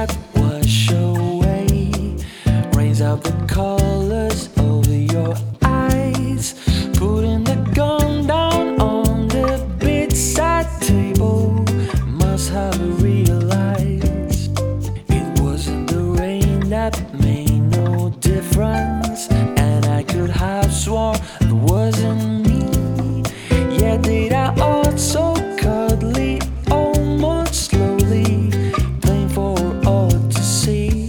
that wash away, rains out the colors over your eyes, putting the gun down on the bedside table. Must have realized it wasn't the rain that made no difference, and I could have sworn it wasn't me. Yeah, did I also cuddly, almost slowly, plain for all to see?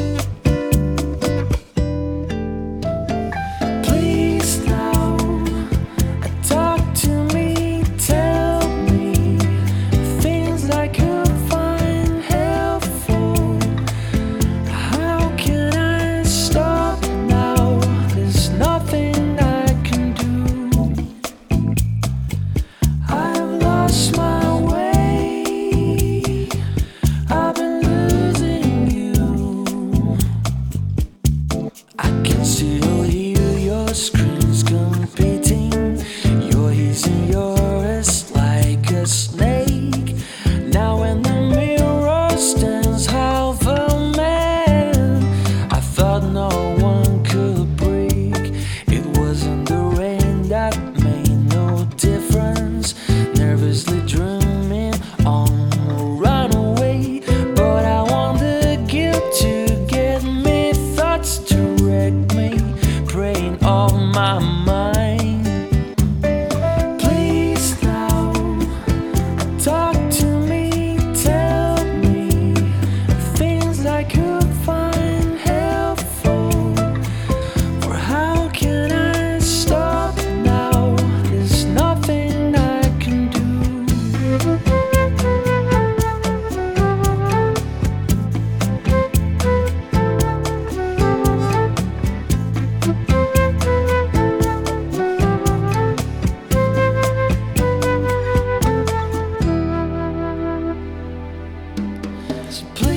Please now, talk to me, tell me things I could find helpful. How can I stop now? There's nothing I can do. I've lost my way. I've been losing you. I can still hear your screams competing. Your he's in yours like a snake. Now when the mirror stands half a man, I thought no one could break. It wasn't the rain that made no difference. Nervously dreaming on a runaway, but I want the guilt to get me, thoughts to wreck me, preying on my mind. Please now, talk to me, tell me things I could find helpful. Or how can I stop now? There's nothing I can do. So please